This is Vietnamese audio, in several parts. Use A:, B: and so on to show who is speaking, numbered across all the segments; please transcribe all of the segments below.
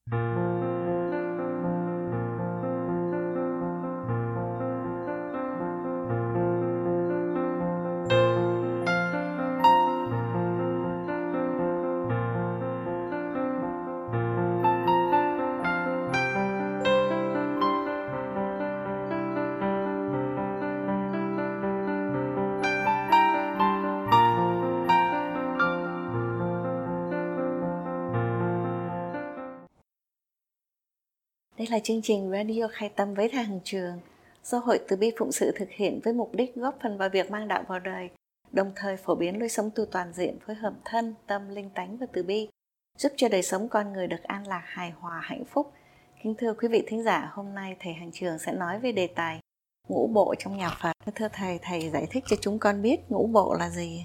A: Đây là chương trình Radio Khai Tâm với Thầy Hằng Trường do Hội Từ Bi Phụng Sự thực hiện với mục đích góp phần vào việc mang đạo vào đời, đồng thời phổ biến lối sống tu toàn diện phối hợp thân, tâm, linh tánh và từ bi, giúp cho đời sống con người được an lạc, hài hòa, hạnh phúc. Kính thưa quý vị thính giả, hôm nay Thầy Hằng Trường sẽ nói về đề tài ngũ bộ trong nhà Phật. Thưa Thầy, Thầy giải thích cho chúng con biết ngũ bộ là gì?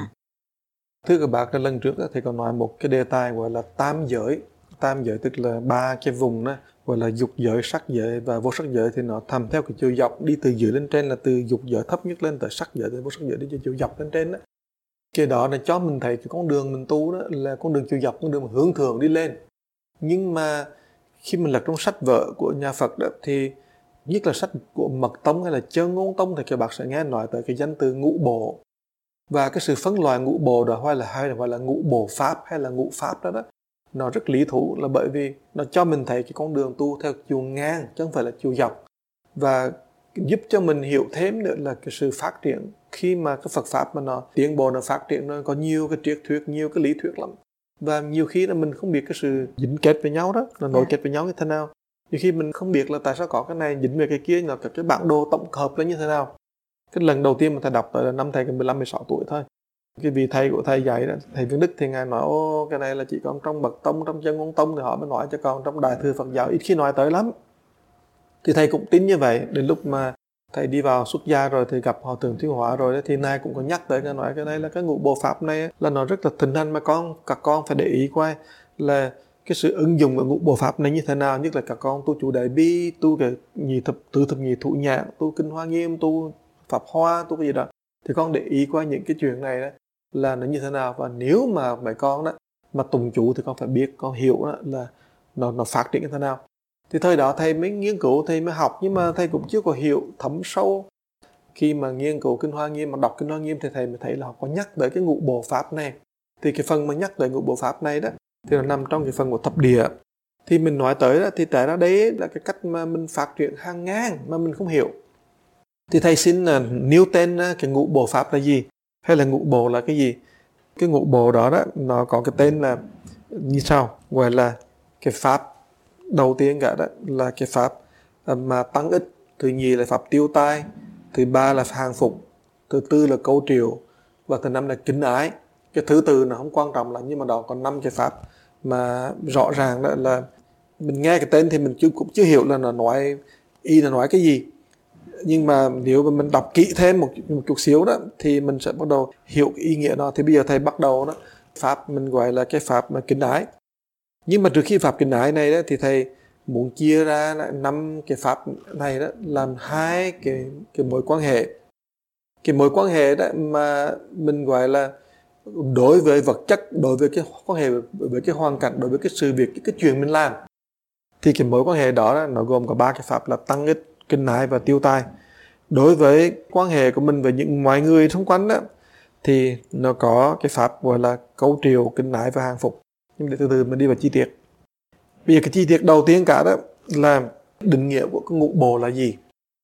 B: Thưa các bác, lần trước Thầy còn nói một cái đề tài gọi là tam giới. Tam giới tức là ba cái vùng đó, gọi là dục giới, sắc giới và vô sắc giới, thì nó thầm theo cái chiều dọc đi từ dưới lên trên, là từ dục giới thấp nhất lên tới sắc giới, từ vô sắc giới đi cho chiều dọc lên trên đó. Cái đó là cho mình thấy cái con đường mình tu đó là con đường chiều dọc, con đường mà hướng thượng đi lên. Nhưng mà khi mình lật trong sách vở của nhà Phật đó, thì nhất là sách của Mật Tông hay là Chân Ngôn Tông, thì các bạn sẽ nghe nói tới cái danh từ ngũ bộ. Và cái sự phân loại ngũ bộ đó hay là ngũ bộ pháp hay là ngũ pháp đó, nó rất lý thú, là bởi vì nó cho mình thấy cái con đường tu theo chiều ngang chứ không phải là chiều dọc, và giúp cho mình hiểu thêm nữa là cái sự phát triển. Khi mà cái Phật pháp mà nó tiến bộ, nó phát triển, nó có nhiều cái triết thuyết, nhiều cái lý thuyết lắm, và nhiều khi là mình không biết cái sự dính kết với nhau đó, nó nối kết với nhau như thế nào. Nhiều khi mình không biết là tại sao có cái này dính về cái kia, là cái bản đồ tổng hợp là như thế nào. Cái lần đầu tiên mà thầy đọc tới là năm thầy 15-16 tuổi thôi. Cái vị thầy của thầy dạy đó, thầy Viên Đức, thì ngài nói cái này là chỉ còn trong Mật Tông, trong Chân Ngôn Tông thì họ mới nói, chứ còn trong Đại thừa Phật giáo ít khi nói tới lắm. Thì thầy cũng tin như vậy. Đến lúc mà thầy đi vào xuất gia rồi thì gặp Hòa Thượng Thiên Hóa rồi đó, thì nay cũng có nhắc tới, ngài nói cái này là cái ngũ bộ pháp này là nó rất là thịnh hành, mà các con phải để ý coi là cái sự ứng dụng của ngũ bộ pháp này như thế nào. Nhất là các con tu chủ Đại Bi, tu cái tứ thập nhị thụ nhãn, tu Kinh Hoa Nghiêm, tu Pháp Hoa, tu cái gì đó, thì con để ý qua những cái chuyện này đó là nó như thế nào. Và nếu mà mấy con đó mà tùng chủ thì con phải biết, con hiểu đó là nó phát triển như thế nào. Thì thời đó thầy mới nghiên cứu, thầy mới học, nhưng mà thầy cũng chưa có hiểu thấm sâu. Khi mà nghiên cứu Kinh Hoa Nghiêm, mà đọc Kinh Hoa Nghiêm, thì thầy mới thấy là họ có nhắc tới cái ngũ bộ pháp này. Thì cái phần mà nhắc tới ngũ bộ pháp này đó thì nó nằm trong cái phần của thập địa. Thì mình nói tới đó, thì tại đó đấy là cái cách mà mình phát triển hàng ngang mà mình không hiểu. Thì thầy xin là nêu tên cái ngũ bộ pháp là gì, hay là ngũ bộ là cái gì. Cái ngũ bộ đó nó có cái tên là như sau, gọi là cái pháp đầu tiên cả đó là cái pháp mà tăng ích, thứ nhì là pháp tiêu tai, thứ ba là hàng phục, thứ tư là câu triệu, và thứ năm là kính ái. Cái thứ tự nó không quan trọng lắm, nhưng mà đó còn 5 cái pháp mà rõ ràng đó là mình nghe cái tên thì mình cũng chưa hiểu là nó nói cái gì. Nhưng mà nếu mà mình đọc kỹ thêm một chút xíu đó thì mình sẽ bắt đầu hiểu cái ý nghĩa đó. Thì bây giờ thầy bắt đầu đó, pháp mình gọi là cái pháp mà kính ái. Nhưng mà trước khi pháp kính ái này đó, thì thầy muốn chia ra 5 cái pháp này đó làm 2 cái mối quan hệ. Cái mối quan hệ đó mà mình gọi là đối với vật chất, đối với cái quan hệ với cái hoàn cảnh, đối với cái sự việc, cái chuyện mình làm. Thì cái mối quan hệ đó nó gồm có 3 cái pháp là tăng ích, kính ái và tiêu tai. Đối với quan hệ của mình với những mọi người xung quanh đó, thì nó có cái pháp gọi là câu triệu, kính ái và hàng phục. Nhưng để từ từ mình đi vào chi tiết. Bây giờ cái chi tiết đầu tiên cả đó là định nghĩa của cái ngũ bộ là gì.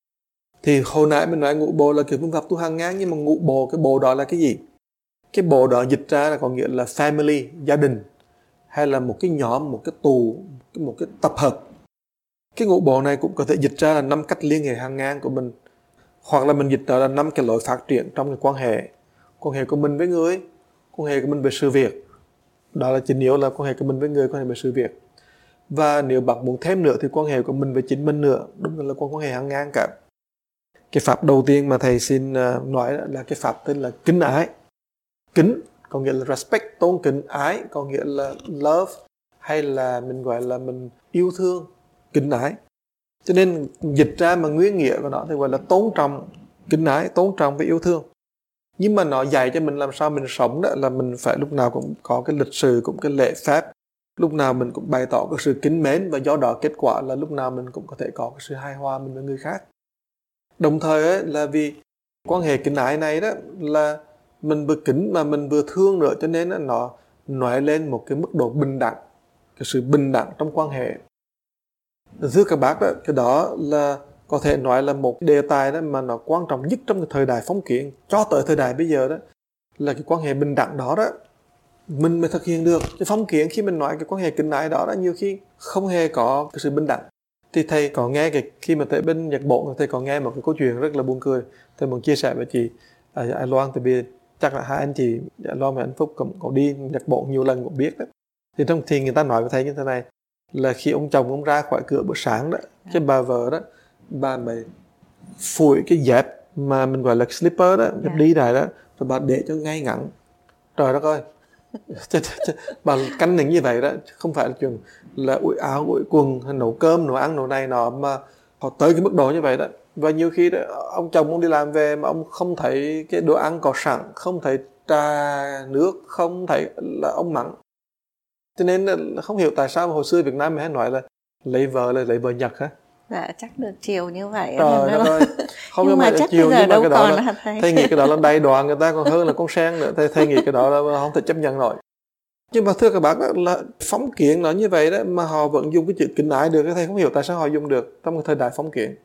B: Thì hồi nãy mình nói ngũ bộ là kiểu phương pháp tu hàng ngang, nhưng mà ngũ bộ, cái bộ đó là cái gì? Cái bộ đó dịch ra là có nghĩa là family, gia đình, hay là một cái nhóm, một cái tù, một cái tập hợp. Cái ngũ bộ này cũng có thể dịch ra là 5 cách liên hệ hàng ngang của mình, hoặc là mình dịch ra là 5 cái lối phát triển trong cái quan hệ của mình với người, quan hệ của mình với sự việc. Đó là chính yếu là quan hệ của mình với người, quan hệ với sự việc. Và nếu bạn muốn thêm nữa thì quan hệ của mình với chính mình nữa, đúng là quan hệ hàng ngang cả. Cái pháp đầu tiên mà thầy xin nói là cái pháp tên là kính ái. Kính có nghĩa là respect, tôn kính, ái có nghĩa là love, hay là mình gọi là mình yêu thương, kính ái. Cho nên dịch ra mà nguyên nghĩa của nó thì gọi là tôn trọng, kính ái, tôn trọng và yêu thương. Nhưng mà nó dạy cho mình làm sao mình sống đó là mình phải lúc nào cũng có cái lịch sự, cũng cái lễ phép, lúc nào mình cũng bày tỏ cái sự kính mến, và do đó kết quả là lúc nào mình cũng có thể có cái sự hài hòa mình với người khác. Đồng thời ấy, là vì quan hệ kính ái này đó là mình vừa kính mà mình vừa thương nữa, cho nên nó nói lên một cái mức độ bình đẳng, cái sự bình đẳng trong quan hệ. Thưa các bác đó, cái đó là có thể nói là một đề tài đó mà nó quan trọng nhất trong cái thời đại phong kiến cho tới thời đại bây giờ đó, là cái quan hệ bình đẳng đó đó mình mới thực hiện được. Cái phong kiến khi mình nói cái quan hệ kính ái đó đó, nhiều khi không hề có cái sự bình đẳng. Thì thầy có nghe khi mà thầy bên Nhật Bản, thầy có nghe một cái câu chuyện rất là buồn cười. Thầy muốn chia sẻ với chị Loan, tại vì chắc là hai anh chị Loan và anh Phúc cũng có đi Nhật Bản nhiều lần cũng biết đó. Thì trong thì người ta nói với thầy như thế này, là khi ông chồng ông ra khỏi cửa buổi sáng đó, cái bà vợ đó, bà mới phủi cái dép mà mình gọi là slipper đó, dép đi này đó, rồi bà để cho ngay ngắn. Trời đất ơi, bà canh những như vậy đó, không phải là chuyện là ủi áo ủi quần hay nấu cơm nấu ăn nấu này nọ, mà họ tới cái mức độ như vậy đó. Và nhiều khi đó, ông chồng ông đi làm về mà ông không thấy cái đồ ăn có sẵn, không thấy trà nước, không thấy, là ông mắng. Cho nên là không hiểu tại sao mà hồi xưa Việt Nam mình hay nói là lấy vợ là lấy vợ Nhật hả?
A: Dạ chắc được chiều như vậy.
B: Trời đất ơi, không
A: nhưng mà chắc
B: chiều,
A: bây giờ đâu
B: cái
A: còn
B: đó là thầy nghĩ cái đó là đầy đọa người ta còn hơn là con sen nữa. Thầy nghĩ cái đó là không thể chấp nhận nổi. Nhưng mà thưa các bác, là phóng kiến nó như vậy đó mà họ vẫn dùng cái chữ kính ái được. Thầy không hiểu tại sao họ dùng được trong cái thời đại phóng kiến.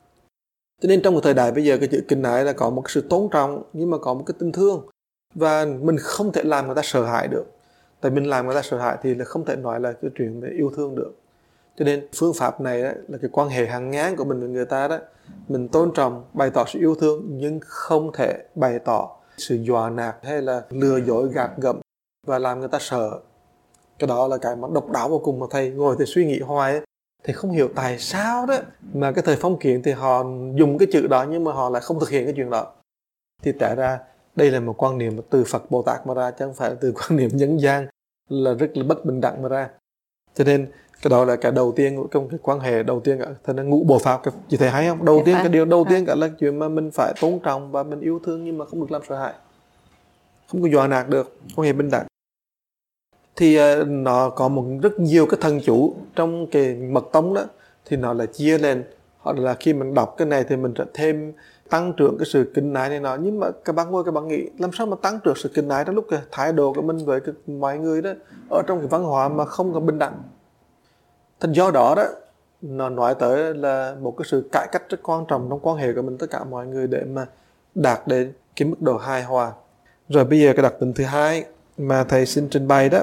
B: Cho nên trong cái thời đại bây giờ, cái chữ kính ái là có một cái sự tôn trọng, nhưng mà có một cái tình thương, và mình không thể làm người ta sợ hãi được. Tại mình làm người ta sợ hãi thì là không thể nói là cái chuyện về yêu thương được. Cho nên phương pháp này đó, là cái quan hệ hàng ngán của mình với người ta đó, mình tôn trọng, bày tỏ sự yêu thương, nhưng không thể bày tỏ sự dọa nạt hay là lừa dối gạt gẫm và làm người ta sợ. Cái đó là cái mà độc đáo vô cùng, mà thầy ngồi thầy suy nghĩ hoài ấy. Thầy không hiểu tại sao đó mà cái thời phong kiến thì họ dùng cái chữ đó, nhưng mà họ lại không thực hiện cái chuyện đó. Thì trả ra đây là một quan niệm từ Phật Bồ Tát mà ra, chứ không phải từ quan niệm nhân gian là rất là bất bình đẳng mà ra. Cho nên cái đó là cái đầu tiên trong cái quan hệ đầu tiên cả. Thế nên ngũ bộ pháp, chị thấy hay không? Đầu tiên cái điều đầu tiên cả là chuyện mà mình phải tôn trọng và mình yêu thương, nhưng mà không được làm sợ hãi, không có dọa nạt được, quan hệ bình đẳng. Thì nó có rất nhiều cái thần chú trong cái mật tông đó, thì nó là chia lên, hoặc là khi mình đọc cái này thì mình sẽ thêm tăng trưởng cái sự kính ái này nọ. Nhưng mà các bạn ngồi các bạn nghĩ làm sao mà tăng trưởng sự kính ái trong lúc cái thái độ của mình với mọi người đó ở trong cái văn hóa mà không có bình đẳng. Thành do đó đó, nó nói tới là một cái sự cải cách rất quan trọng trong quan hệ của mình tất cả mọi người, để mà đạt đến cái mức độ hài hòa. Rồi bây giờ cái đặc tính thứ hai mà thầy xin trình bày đó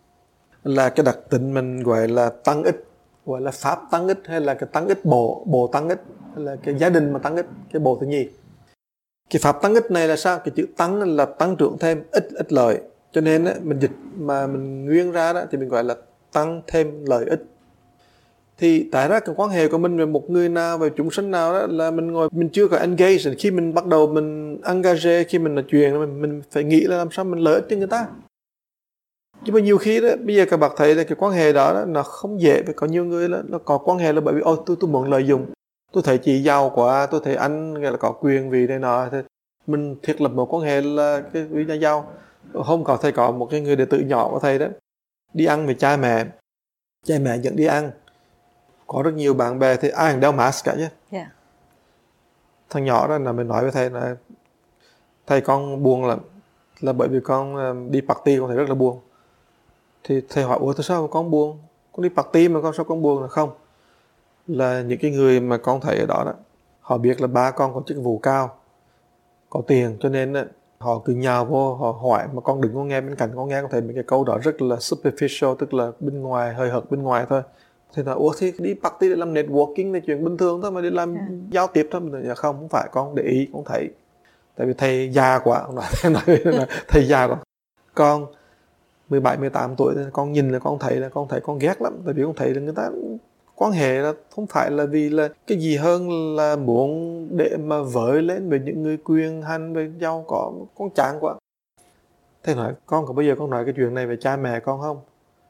B: là cái đặc tính mình gọi là tăng ích, gọi là pháp tăng ích, hay là cái tăng ích bộ tăng ích, hay là cái gia đình mà tăng ích, cái bộ thứ nhì. Cái pháp tăng ích này là sao? Cái chữ tăng là tăng trưởng thêm, ích lợi, cho nên á, mình dịch mà mình nguyên ra đó thì mình gọi là tăng thêm lợi ích. Thì tại ra cái quan hệ của mình với một người nào, với chúng sinh nào đó, là mình ngồi mình chưa có engage. Khi mình bắt đầu mình engage, khi mình nói chuyện, mình phải nghĩ là làm sao mình lợi ích cho người ta. Nhưng mà nhiều khi đó, bây giờ các bạn thấy là cái quan hệ đó, nó không dễ. Vì có nhiều người đó, nó có quan hệ là bởi vì tôi muốn lợi dụng, tôi thấy chị giàu quá, tôi thấy anh là có quyền vì đây nọ, thì mình thiết lập một quan hệ là cái vì nhà giàu. Hôm có thầy có một cái người đệ tử nhỏ của thầy đó, đi ăn với cha mẹ dẫn đi ăn, có rất nhiều bạn bè thì ai cũng đeo mask cả chứ.
A: Yeah.
B: Thằng nhỏ đó là mình nói với thầy là thầy con buồn lắm, là bởi vì con đi party con thấy rất là buồn. Thì thầy hỏi ủa tại sao mà con buồn, con đi party mà sao con buồn? Là không, là những cái người mà con thấy ở đó họ biết là ba con có chức vụ cao, có tiền, cho nên họ cứ nhào vô, họ hỏi mà con đừng có nghe bên cạnh, con nghe con thấy mấy cái câu đó rất là superficial, tức là bên ngoài, hơi hợt bên ngoài thôi. Thì nói ủa thì đi party để làm networking là chuyện bình thường thôi, mà đi làm giao tiếp thôi. Mình nói không phải, con để ý, con thấy tại vì thầy già quá, nói thầy già quá, con 17, 18 tuổi con nhìn là con thấy con ghét lắm. Tại vì con thấy là người ta quan hệ là không phải là vì là cái gì hơn là muốn để mà vợi lên với những người quyền hành với giàu có, con chán quá. Thầy nói con có bao giờ con nói cái chuyện này về cha mẹ con không?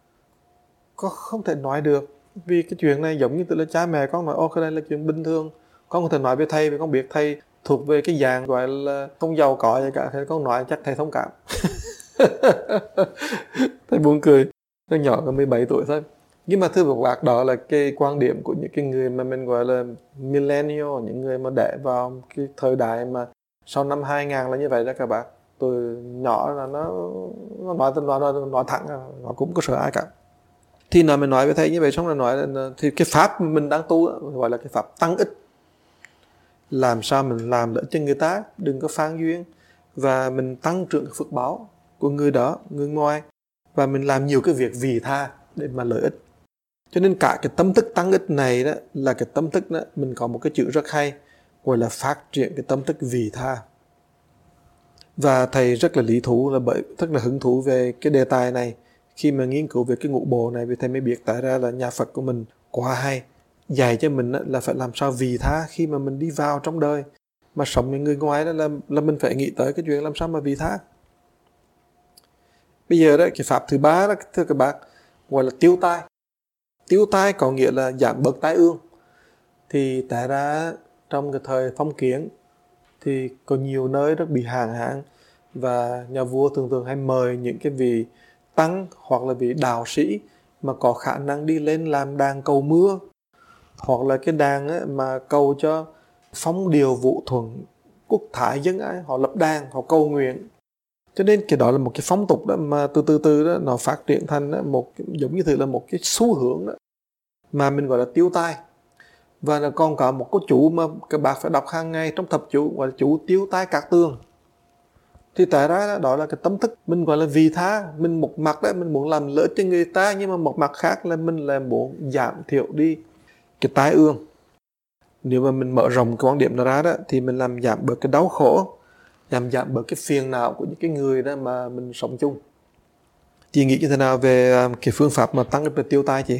B: Con không thể nói được, vì cái chuyện này giống như tự là cha mẹ con nói cái đây là chuyện bình thường. Con không thể nói với thầy, vì con biết thầy thuộc về cái dạng gọi là không giàu có gì cả, thì con nói chắc thầy thông cảm. Thầy buồn cười. nó nhỏ có 17 tuổi thôi. Nhưng mà thưa các bác, đó là cái quan điểm của những cái người mà mình gọi là millennial, những người mà đẻ vào cái thời đại mà sau năm 2000 là như vậy đó các bác. Tôi nhỏ là nó nói thẳng, nó cũng có sợ ai cả. Thì mình nói với thầy như vậy, xong rồi nói là thì cái pháp mình đang tu gọi là cái pháp tăng ích. Làm sao mình làm đỡ cho người ta đừng có phán duyên, và mình tăng trưởng phước báo của người đó, người ngoài, và mình làm nhiều cái việc vì tha để mà lợi ích. Cho nên cả cái tâm thức tăng ích này đó là cái tâm thức đó, mình có một cái chữ rất hay gọi là phát triển cái tâm thức vì tha. Và thầy rất là lý thú, là bởi rất là hứng thú về cái đề tài này. Khi mà nghiên cứu về cái ngũ bộ này, vì thầy mới biết tại ra là nhà Phật của mình quá hay, dạy cho mình là phải làm sao vì tha khi mà mình đi vào trong đời. Mà sống với người ngoài đó là mình phải nghĩ tới cái chuyện làm sao mà vì tha. Bây giờ đó, cái pháp thứ ba đó, thưa các bác, gọi là tiêu tai. Tiêu tai có nghĩa là giảm bớt tai ương. Thì tại ra trong cái thời phong kiến thì có nhiều nơi rất bị hạn hán, và nhà vua thường hay mời những cái vị tăng hoặc là vị đạo sĩ mà có khả năng đi lên làm đàn cầu mưa, hoặc là cái đàn ấy mà cầu cho phong điều vụ thuận, quốc thái dân ái, họ lập đàn, họ cầu nguyện. Cho nên cái đó là một cái phong tục đó mà từ từ đó nó phát triển thành đó, một giống như là một cái xu hướng đó mà mình gọi là tiêu tai. Và là còn có một cái chú mà các bác phải đọc hàng ngày trong thập chú, gọi là chú tiêu tai Cát Tường. Thì tại ra đó là cái tâm thức mình gọi là vì tha. Mình một mặt đó mình muốn làm lợi cho người ta, nhưng mà một mặt khác là mình là muốn giảm thiểu đi cái tai ương. Nếu mà mình mở rộng cái quan điểm đó ra đó, thì mình làm giảm bớt cái đau khổ, giảm bớt cái phiền não của những cái người đó mà mình sống chung. Chị nghĩ như thế nào về cái phương pháp mà tăng cái tiêu tai chị?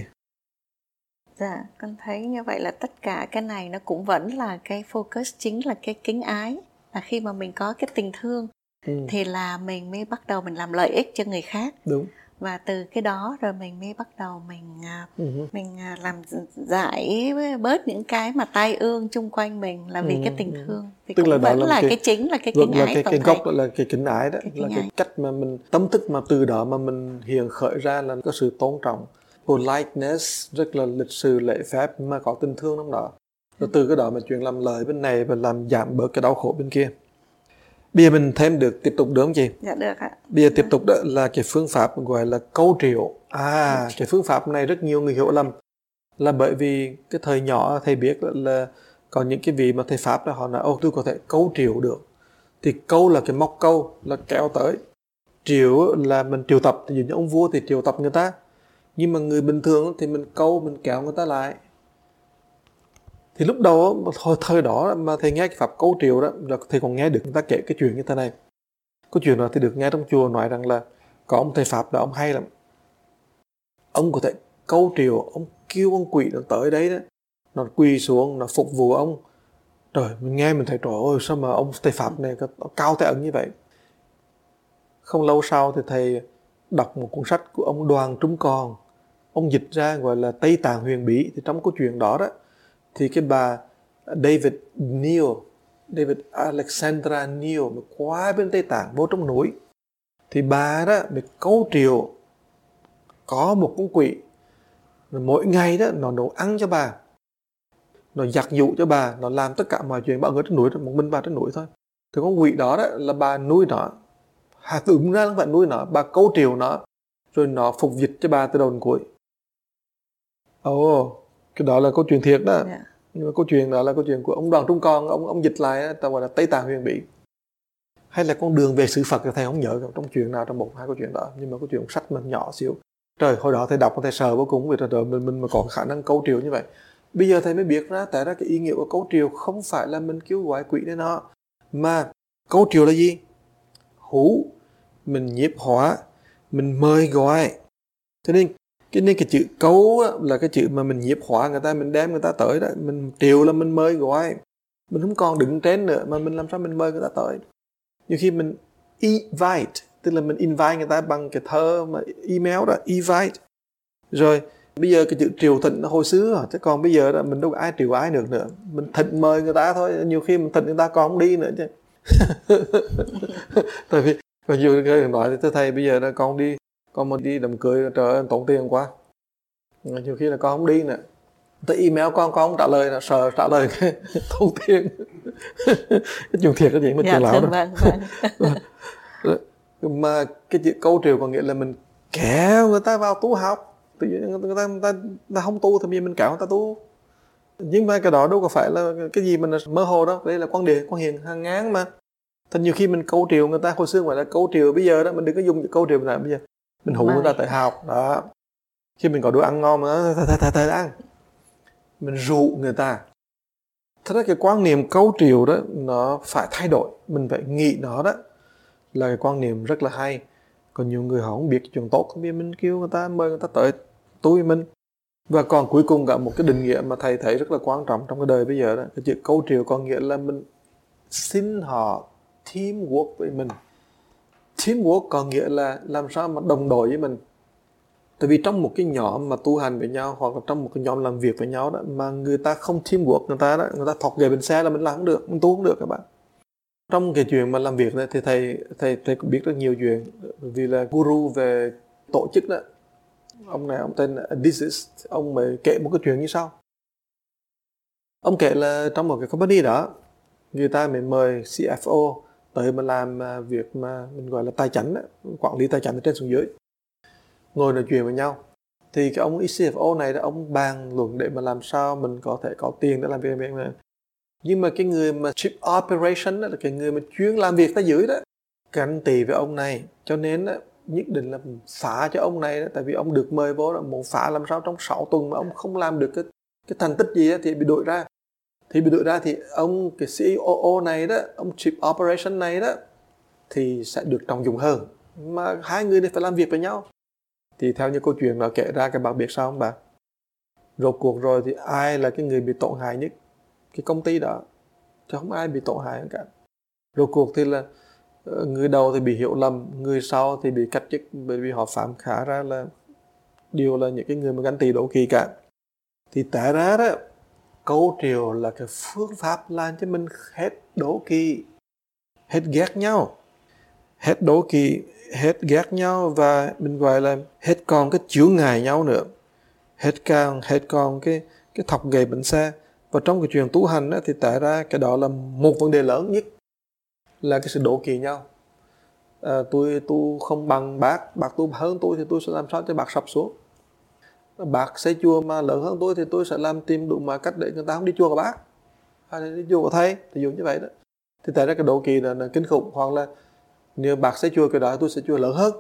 A: Dạ, con thấy như vậy là tất cả cái này nó cũng vẫn là cái focus chính là cái kính ái. Là khi mà mình có cái tình thương thì là mình mới bắt đầu mình làm lợi ích cho người khác.
B: Đúng.
A: Và từ cái đó rồi mình mới bắt đầu mình làm giải bớt những cái mà tai ương chung quanh mình là vì cái tình thương. Thì
B: tức
A: cũng
B: là đó
A: vẫn
B: là
A: là
B: cái
A: cái chính là cái kính ái.
B: cái gốc là cái kính ái đó,
A: cái
B: là cái cách mà mình tâm thức mà từ đó mà mình hiện khởi ra là có sự tôn trọng, politeness, rất là lịch sự lễ phép mà có tình thương trong đó. Rồi từ cái đó mà chuyện làm lợi bên này và làm giảm bớt cái đau khổ bên kia. Bây giờ mình thêm được tiếp tục được không chị?
A: Dạ được ạ.
B: Bây giờ tiếp tục đó là cái phương pháp gọi là câu triệu. Cái phương pháp này rất nhiều người hiểu lầm, là bởi vì cái thời nhỏ thầy biết là còn những cái vị mà thầy Pháp đó họ nói tôi có thể câu triệu được. Thì câu là cái móc câu, là kéo tới. Triệu là mình triệu tập, thì như ông vua thì triệu tập người ta. Nhưng mà người bình thường thì mình câu, mình kéo người ta lại. Thì lúc đầu thời đó mà thầy nghe cái pháp câu triệu đó, là thầy còn nghe được người ta kể cái chuyện như thế này. Cái chuyện đó thì được nghe trong chùa nói rằng là có ông thầy Pháp đó, ông hay lắm. Ông có thể câu triệu, ông kêu con quỷ nó tới đấy đó, nó quỳ xuống, nó phục vụ ông. Trời, mình nghe mình thấy trời ơi, sao mà ông thầy Pháp này có cao tay ẩn như vậy. Không lâu sau thì thầy đọc một cuốn sách của ông Đoàn Trung Còn. Ông dịch ra gọi là Tây Tạng huyền bí. Thì trong câu chuyện đó đó, thì cái bà David Alexandra Neal mà qua bên Tây Tạng vô trong núi, thì bà đó bị câu triệu có một con quỷ, mỗi ngày đó nó nấu ăn cho bà, nó giặt giũ cho bà, nó làm tất cả mọi chuyện bà ở trên núi, một mình bà trên núi thôi. Thì con quỷ đó là bà nuôi nó, ứng ra là phải nuôi nó, bà câu triệu nó, rồi nó phục dịch cho bà từ đầu đến cuối. Cái đó là câu chuyện thiệt đó. Yeah. Nhưng mà câu chuyện đó là câu chuyện của ông Đoàn Trung Con, ông dịch lại ta gọi là Tây Tạng huyền bí. Hay là con đường về sự Phật, thầy không nhớ trong chuyện nào trong một hai câu chuyện đó, nhưng mà câu chuyện sách mình nhỏ xíu. Trời, hồi đó thầy đọc thầy sợ vô cùng, vì trời mình mà có khả năng câu triệu như vậy. Bây giờ thầy mới biết ra tại ra cái ý nghĩa của câu triệu không phải là mình kêu gọi quỷ đến nó, mà câu triệu là gì? Hú, mình nhiếp hóa, mình mời gọi. Cho nên cái chữ câu là cái chữ mà mình nhiếp hóa người ta, mình đem người ta tới đó. Mình triệu là mình mời gọi, mình không còn đứng trên nữa, mà mình làm sao mình mời người ta tới. Nhiều khi mình invite, tức là mình invite người ta bằng cái thơ mà email đó, invite. Rồi bây giờ cái chữ triều thịnh nó hồi xưa rồi, chứ còn bây giờ đó mình đâu có ai triều ai được nữa. Mình thịnh mời người ta thôi, nhiều khi mình thịnh người ta còn không đi nữa chứ. Tại vì nhiều người nói thì thưa thầy bây giờ là con đi Con mà đi đám cưới trời ơi tốn tiền quá, nhiều khi là con không đi nữa, tới email con không trả lời là sợ trả lời cái tốn tiền. Cái chuyện thiệt cái chuyện mà chuyện lão đó. Mà cái chuyện câu triều có nghĩa là mình kéo người ta vào tu học, tự nhiên người ta không tu thì mình kéo người ta tu. Nhưng mà cái đó đâu có phải là cái gì mình mơ hồ đâu, đây là quan hiện hàng ngán mà. Thành nhiều khi mình câu triều người ta, hồi xưa gọi là câu triều, bây giờ đó mình đừng có dùng câu triều này, bây giờ mình hụ người ta tới học đó. Khi mình có đồ ăn ngon mà thầy ăn, mình rủ người ta. Thật ra cái quan niệm câu triều đó nó phải thay đổi, mình phải nghĩ nó đó là cái quan niệm rất là hay. Còn nhiều người họ không biết chuyện tốt, không biết mình kêu người ta, mời người ta tới tôi mình. Và còn cuối cùng cả một cái định nghĩa mà thầy thấy rất là quan trọng trong cái đời bây giờ đó, cái chữ câu triều có nghĩa là mình xin họ teamwork với mình. Teamwork có nghĩa là làm sao mà đồng đội với mình. Tại vì trong một cái nhóm mà tu hành với nhau, hoặc là trong một cái nhóm làm việc với nhau đó, mà người ta không teamwork, người ta thọc ghề bên xe là mình làm không được, mình tu không được các bạn. Trong cái chuyện mà làm việc này thì thầy cũng biết rất nhiều chuyện, vì là guru về tổ chức đó. Ông này, ông tên Odysseus, ông mới kể một cái chuyện như sau. Ông kể là trong một cái company đó, người ta mới mời CFO tới mà làm việc mà mình gọi là tài chính đó, quản lý tài chính từ trên xuống dưới, ngồi nói chuyện với nhau. Thì cái ông CFO này đó, ông bàn luận để mà làm sao mình có thể có tiền để làm việc này. Nhưng mà cái người mà chief operation đó, là cái người mà chuyên làm việc tới dưới đó, ganh tị với ông này, cho nên đó, nhất định là phá cho ông này đó. Tại vì ông được mời vô đó, muốn phá làm sao trong 6 tuần mà ông không làm được cái thành tích gì đó, thì bị đuổi ra. Thì ông cái CEO này đó, ông chief operation này đó, thì sẽ được trọng dụng hơn. Mà hai người này phải làm việc với nhau. Thì theo như câu chuyện nó kể ra, các bạn biết sao không bạn? Rốt cuộc rồi thì ai là cái người bị tổn hại nhất? Cái công ty đó, chứ không ai bị tổn hại cả. Rốt cuộc thì là người đầu thì bị hiểu lầm, người sau thì bị cách chức, bởi vì họ phạm khá ra là đều là những cái người mà ganh tị đố kỵ cả. Thì tại ra đó, câu triều là cái phương pháp làm cho mình hết đố kỵ, hết ghét nhau, hết đố kỵ, hết ghét nhau, và mình gọi là hết còn cái chướng ngại nhau nữa, hết còn cái thọc ghề bệnh xe. Và trong cái chuyện tu hành đó, thì tại ra cái đó là một vấn đề lớn nhất, là cái sự đố kỵ nhau. Tôi không bằng bác tu hơn tôi thì tôi sẽ làm sao cho bác sập xuống. Bác xây chùa mà lớn hơn tôi thì tôi sẽ tìm đủ mọi cách để người ta không đi chùa của bác, hay là đi chùa của thầy, ví dụ như vậy đó. Thì tại ra cái đố kỵ là kinh khủng. Hoặc là nếu bác xây chùa cái đó, tôi sẽ chùa lớn hơn.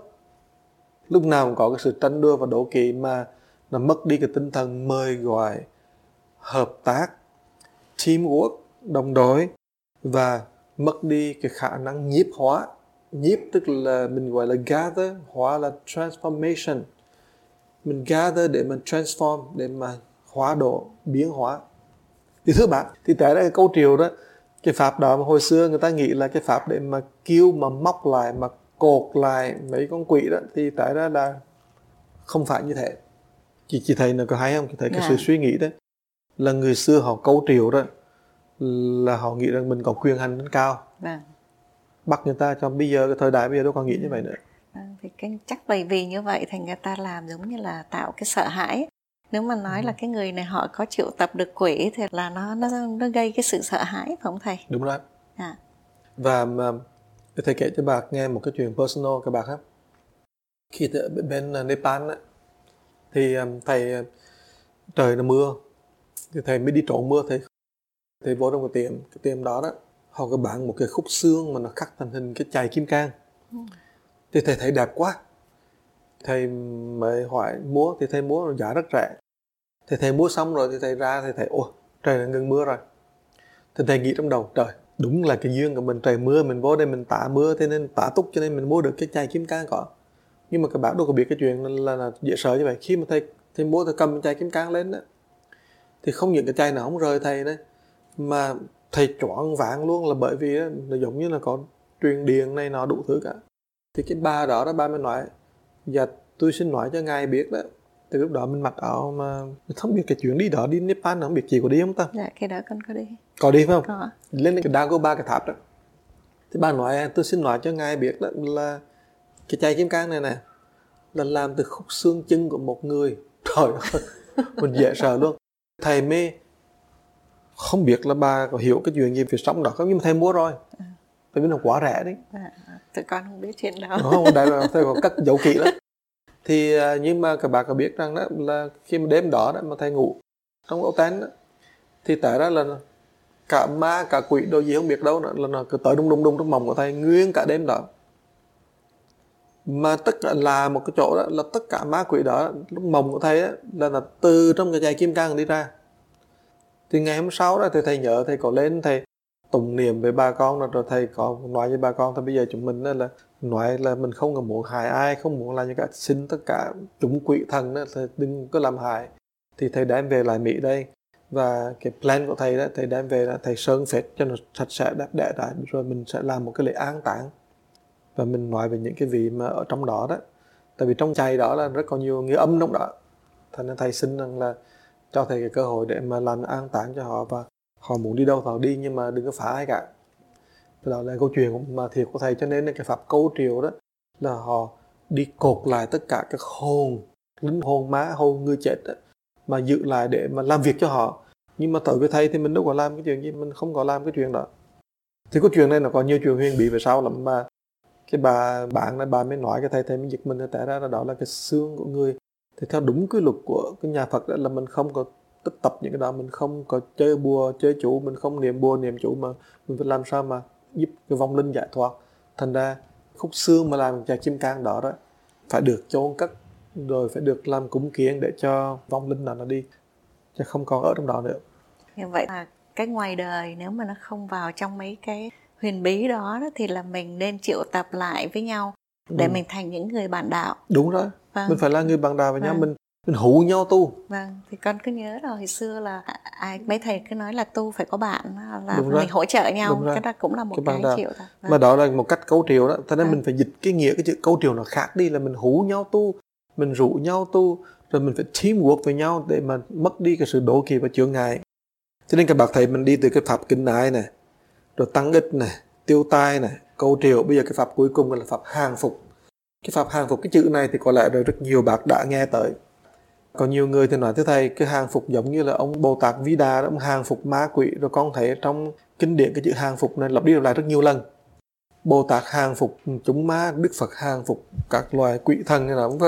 B: Lúc nào cũng có cái sự tranh đua và đố kỵ, mà nó mất đi cái tinh thần mời gọi, hợp tác, teamwork, đồng đội, và mất đi cái khả năng nhiếp hóa. Nhiếp tức là mình gọi là gather, hóa là transformation. Mình gather để mình transform, để mà hóa độ, biến hóa. Thì thưa bạn, thì tại cái câu triều đó, cái pháp đó mà hồi xưa người ta nghĩ là cái pháp để mà kêu, mà móc lại, mà cột lại mấy con quỷ đó, thì tại ra là không phải như thế. Chị thấy nó có hay không? Chị thấy cái sự suy nghĩ đó là người xưa họ câu triều đó là họ nghĩ rằng mình có quyền hành đến cao, bắt người ta. Cho bây giờ, cái thời đại bây giờ đâu còn nghĩ như vậy nữa.
A: Thì chắc vì như vậy thành người ta làm giống như là tạo cái sợ hãi. Nếu mà nói là cái người này họ có triệu tập được quỷ thì là nó gây cái sự sợ hãi, phải không thầy?
B: Đúng rồi. Và thầy kể cho bà nghe một cái chuyện personal các bạn. Khi bên Nepal á, thì thầy trời nó mưa, thì thầy mới đi trộn mưa. Thầy vô trong cái tiệm đó họ có bán một cái khúc xương mà nó khắc thành hình cái chày kim cang. Thì thầy thấy đẹp quá, thầy mới hỏi mua. Thì thầy mua giá rất rẻ. Thì thầy mua xong rồi thì thầy ra, thầy thấy ôi trời đã ngừng mưa rồi. Thì thầy nghĩ trong đầu, trời đúng là cái duyên của mình, trời mưa mình vô đây mình tả mưa, thế nên tả túc cho nên mình mua được cái chai kim cang có. Nhưng mà các bạn đâu có biết cái chuyện là dễ sợ như vậy. Khi mà thầy mua, thầy cầm chai kim cang lên đó, thì không những cái chai nào không rời thầy đấy, mà thầy choáng váng luôn, là bởi vì đó, nó giống như là có truyền điện này nọ đủ thứ cả. Thì cái bà đó bà mới nói, dạ tôi xin nói cho ngài biết đó. Từ lúc đó mình mặc áo mà mình không biết cái chuyện đi đó, đi Nepal không biết chị có đi không ta?
A: Dạ cái đó con có đi.
B: Có đi phải không?
A: Có.
B: Lên cái Dagobah, cái tháp đó. Thì bà nói tôi xin nói cho ngài biết đó là cái chai kim cang này nè, là làm từ khúc xương chân của một người. Trời ơi, mình dễ sợ luôn. Thầy mê không biết là bà có hiểu cái chuyện gì về sống đó không, nhưng mà thầy mua rồi. Tại vì nó quá rẻ đấy.
A: Tụi con không biết chuyện đó.
B: Không, đại là thầy có cất giấu kỹ lắm. Thì nhưng mà các bạn có biết rằng đó là khi mà đêm đó, mà thầy ngủ trong ổ tán đó, thì tại ra là cả ma cả quỷ đồ gì không biết đâu nữa, là nó cứ tới đung đung trong mộng của thầy nguyên cả đêm đó. Mà tất cả là một cái chỗ đó là tất cả ma quỷ đó lúc mộng của thầy á, là từ trong cái dây kim cang đi ra. Thì ngày hôm sau đó thì thầy nhớ thầy có lên thầy tụng niệm với bà con, rồi thầy có nói với bà con, thì bây giờ chúng mình là nói là mình không có muốn hại ai, không muốn làm như cả, xin tất cả chúng quỷ thần đó, thầy đừng có làm hại. Thì thầy đem về lại Mỹ đây, và cái plan của thầy đó, thầy đem về là thầy sơn phết cho nó sạch sẽ đẹp đẽ lại, rồi mình sẽ làm một cái lễ an táng. Và mình nói về những cái vị mà ở trong đó đó, tại vì trong chày đó là rất có nhiều nghĩa âm trong đó, thành nên thầy xin rằng là cho thầy cái cơ hội để mà làm an táng cho họ, và họ muốn đi đâu họ đi, nhưng mà đừng có phá ai cả. Đó là câu chuyện mà thiệt của thầy. Cho nên cái pháp câu triều đó là họ đi cột lại tất cả các hồn, linh hồn má, hồn người chết đó, mà giữ lại để mà làm việc cho họ. Nhưng mà tới với thầy thì mình đâu có làm cái chuyện gì, mình không có làm cái chuyện đó. Thì cái chuyện này nó có nhiều chuyện huyền bí về sau lắm, mà cái bạn này bà mới nói cái thầy mới giật mình, tại ra là đó là cái xương của người. Thì theo đúng cái luật của cái nhà Phật đó là mình không có tích tập những cái đó, mình không có chơi bùa chơi chủ, mình không niệm bùa niệm chủ, mà mình phải làm sao mà giúp cái vong linh giải thoát. Thành ra khúc xương mà làm chạc chim cang đó đó phải được chôn cất, rồi phải được làm cúng kiến để cho vong linh nào nó đi, chứ không còn ở trong đó nữa.
A: Như vậy là cái ngoài đời nếu mà nó không vào trong mấy cái huyền bí đó thì là mình nên triệu tập lại với nhau để mình thành những người bạn đạo.
B: Đúng rồi.
A: Vâng.
B: Mình phải là người bạn đạo với nhau, mình hú nhau tu.
A: Vâng, thì con cứ nhớ rồi, hồi xưa là mấy thầy cứ nói là tu phải có bạn, là
B: Đúng
A: mình
B: rồi.
A: hỗ trợ nhau.
B: Đúng rồi.
A: Cái đó cũng là một cái triệu tập.
B: Vâng. Mà đó là một cách câu triều đó. Thế nên mình phải dịch cái nghĩa cái chữ câu triều nó khác đi, là mình hú nhau tu, mình rủ nhau tu, rồi mình phải teamwork với nhau để mà mất đi cái sự đố kỵ và chướng ngại. Cho nên các bạn thấy mình đi từ cái pháp kính ái này, rồi tăng ích này, tiêu tai này, câu triều, bây giờ cái pháp cuối cùng là pháp hàng phục. Cái pháp hàng phục, cái chữ này thì có lẽ rồi rất nhiều bạn đã nghe tới. Có nhiều người thì nói với thầy cái hàng phục giống như là ông Bồ Tát Vĩ Đà đó, ông hàng phục ma quỷ. Rồi con thấy trong kinh điển cái chữ hàng phục này lặp đi lặp lại rất nhiều lần. Bồ Tát hàng phục chúng ma, Đức Phật hàng phục các loài quỷ thần này nào.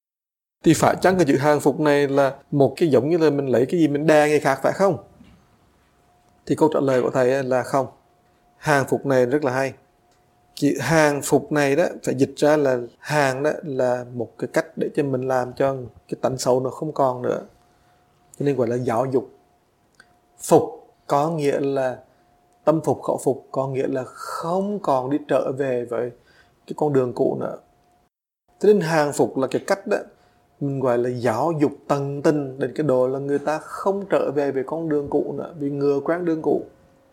B: Thì phải chăng cái chữ hàng phục này là một cái giống như là mình lấy cái gì mình đè người khác phải không? Thì câu trả lời của thầy là không. Hàng phục này rất là hay. Chữ hàng phục này đó phải dịch ra là hàng đó là một cái cách để cho mình làm cho cái tánh xấu nó không còn nữa, cho nên gọi là giáo dục. Phục có nghĩa là tâm phục khẩu phục, có nghĩa là không còn đi trở về với cái con đường cũ nữa. Cho nên hàng phục là cái cách đó mình gọi là giáo dục tận tình đến cái độ là người ta không trở về với con đường cũ nữa, vì ngừa quen đường cũ.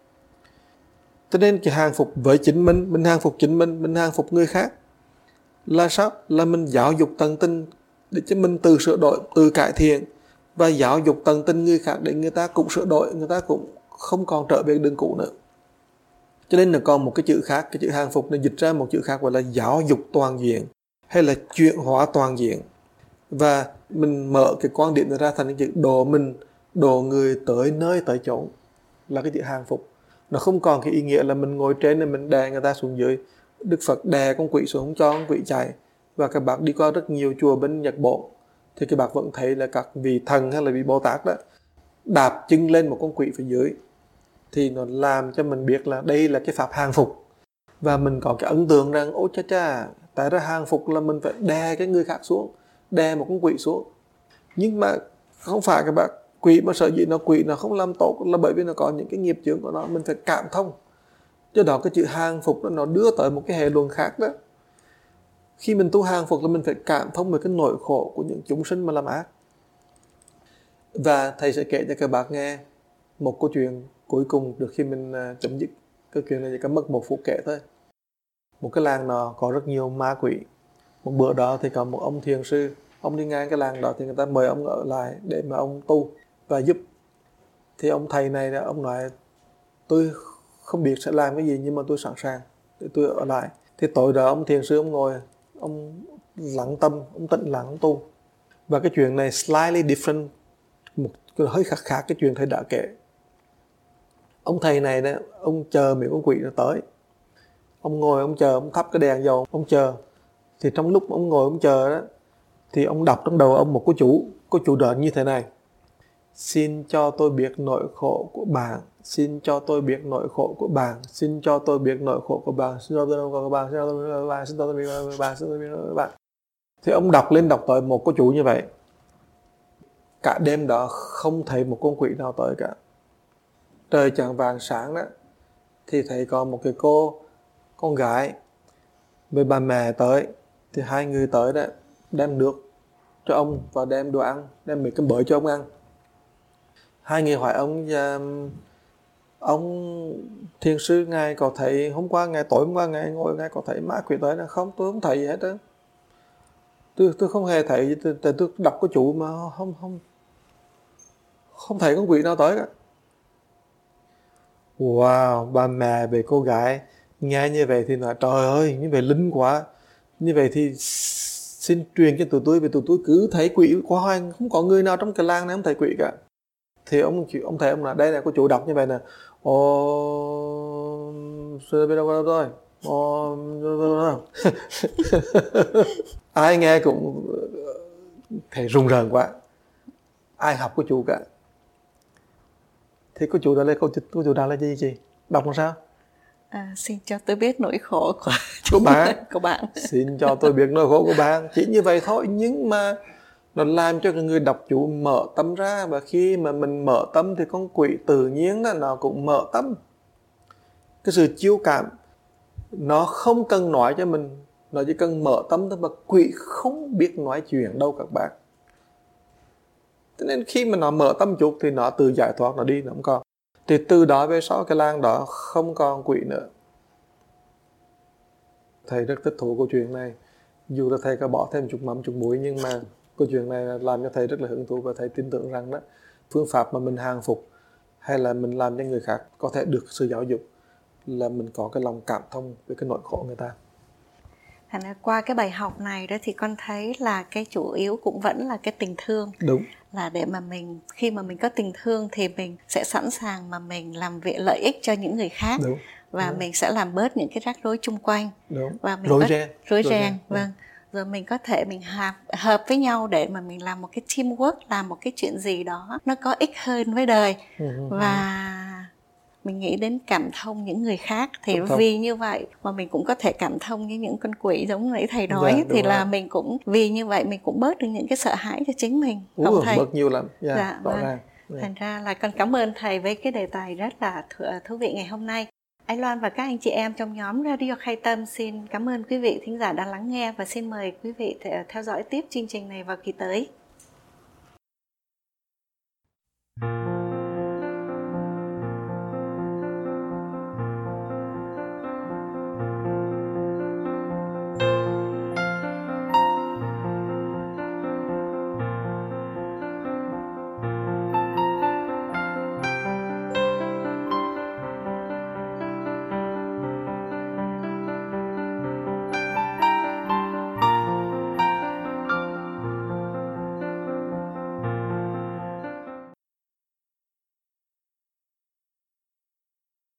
B: Cho nên cái hàng phục với chính mình hàng phục chính mình hàng phục người khác là sao? Là mình giáo dục tận tình để cho mình tự sửa đổi, tự cải thiện, và giáo dục tận tình người khác để người ta cũng sửa đổi, người ta cũng không còn trở về đường cũ nữa. Cho nên là còn một cái chữ khác, cái chữ hàng phục này dịch ra một chữ khác gọi là giáo dục toàn diện, hay là chuyển hóa toàn diện. Và mình mở cái quan điểm ra thành cái chữ đồ người tới nơi tới chỗ, là cái chữ hàng phục. Nó không còn cái ý nghĩa là mình ngồi trên để mình đè người ta xuống dưới. Đức Phật đè con quỷ xuống không cho con quỷ chạy. Và các bạn đi qua rất nhiều chùa bên Nhật Bộ thì các bạn vẫn thấy là các vị thần hay là vị Bồ Tát đó đạp chân lên một con quỷ phía dưới. Thì nó làm cho mình biết là đây là cái pháp hàng phục. Và mình có cái ấn tượng rằng ôi cha, tại ra hàng phục là mình phải đè cái người khác xuống, đè một con quỷ xuống. Nhưng mà không phải các bạn. Quỷ mà sợ gì nó quỷ nó không làm tốt là bởi vì nó có những cái nghiệp chướng của nó, mình phải cảm thông. Do đó cái chữ hàng phục đó, nó đưa tới một cái hệ luận khác đó. Khi mình tu hàng phục là mình phải cảm thông về cái nỗi khổ của những chúng sinh mà làm ác. Và thầy sẽ kể cho các bạn nghe một câu chuyện cuối cùng được khi mình chấm dứt. Câu chuyện này chỉ có mất 1 phút kể thôi. Một cái làng nó có rất nhiều ma quỷ. Một bữa đó thì có một ông thiền sư, ông đi ngang cái làng đó thì người ta mời ông ở lại để mà ông tu và giúp. Thì ông thầy này ông nói tôi không biết sẽ làm cái gì nhưng mà tôi sẵn sàng để tôi ở lại. Thì tối đó ông thiền sư ông ngồi, ông lặng tâm, ông tĩnh lặng ông tu. Và cái chuyện này slightly different, một cái hơi khác cái chuyện thầy đã kể. Ông thầy này đó, ông chờ mấy con quỷ nó tới. Ông ngồi ông chờ, ông thắp cái đèn dầu, ông chờ. Thì trong lúc ông ngồi ông chờ đó, thì ông đọc trong đầu ông một cô chủ đoạn như thế này: xin cho tôi biết nỗi khổ của bạn, xin cho tôi biết nỗi khổ của bạn, xin cho tôi biết nỗi khổ của bạn, xin cho tôi biết nỗi khổ của bạn, xin cho tôi biết nỗi khổ của bạn, xin cho tôi biết nỗi khổ của bạn, xin cho tôi biết nỗi khổ của bạn. Thì ông đọc lên đọc tới một cô chủ như vậy. Cả đêm đó không thấy một con quỷ nào tới cả. Trời chạng vạng sáng đó, thì thấy có một cái con gái với bà mẹ tới. Thì hai người tới đó, đem nước cho ông và đem đồ ăn, đem mấy cái bới cho ông ăn. Hai người hỏi ông thiền sư, ngài có thấy hôm qua ngài ngồi ngài có thấy ma quỷ tới nó không? Tôi không thấy gì hết á. Tôi không hề thấy, tôi đọc có chủ mà không thấy con quỷ nào tới cả. Wow, bà mẹ về cô gái nghe như vậy thì nói trời ơi, như vậy linh quá. Như vậy thì xin truyền cho tụi tôi, vì tụi tôi cứ thấy quỷ quá hoài, không có người nào trong cái làng này không thấy quỷ cả. Thì ông thầy ông là đây là cô chủ đọc như vậy nè: sư biết đâu rồi. Ai nghe cũng thấy rùng rợn quá, ai học cô chủ cả. Thì cô chủ đó là cô chủ đạo là gì đọc làm sao?
A: Xin cho tôi biết nỗi khổ của bạn.
B: Xin cho tôi biết nỗi khổ của bạn. Chỉ như vậy thôi, nhưng mà nó làm cho người đọc chủ mở tâm ra. Và khi mà mình mở tâm thì con quỷ tự nhiên đó, nó cũng mở tâm. Cái sự chiêu cảm nó không cần nói cho mình, nó chỉ cần mở tâm thôi. Mà quỷ không biết nói chuyện đâu các bạn. Cho nên khi mà nó mở tâm chút thì nó tự giải thoát, nó đi, nó không còn. Thì từ đó về sau cái làng đó không còn quỷ nữa. Thầy rất thích thú câu chuyện này. Dù là thầy có bỏ thêm chút mắm chút muối, nhưng mà câu chuyện này làm cho thầy rất là hứng thú. Và thầy tin tưởng rằng đó, phương pháp mà mình hàng phục hay là mình làm cho người khác có thể được sự giáo dục là mình có cái lòng cảm thông với cái nỗi khổ người ta.
A: Thành ra qua cái bài học này đó thì con thấy là cái chủ yếu cũng vẫn là cái tình thương.
B: Đúng.
A: Là để mà mình, khi mà mình có tình thương thì mình sẽ sẵn sàng mà mình làm việc lợi ích cho những người khác.
B: Đúng.
A: Và
B: Đúng.
A: mình sẽ làm bớt những cái rắc rối chung quanh.
B: Đúng.
A: Và mình
B: Rối ren.
A: Vâng. Rồi mình có thể mình hợp với nhau để mà mình làm một cái teamwork, làm một cái chuyện gì đó nó có ích hơn với đời. Và mình nghĩ đến cảm thông những người khác. Thì vì như vậy mà mình cũng có thể cảm thông với những con quỷ giống nãy thầy nói. Thì là mình cũng vì như vậy mình cũng bớt được những cái sợ hãi cho chính mình. Không thầy?
B: Bớt nhiều lắm.
A: Rõ ràng. Thành ra là con cảm ơn thầy với cái đề tài rất là thú vị ngày hôm nay. Anh Loan và các anh chị em trong nhóm Radio Khai Tâm xin cảm ơn quý vị thính giả đã lắng nghe. Và xin mời quý vị theo dõi tiếp chương trình này vào kỳ tới.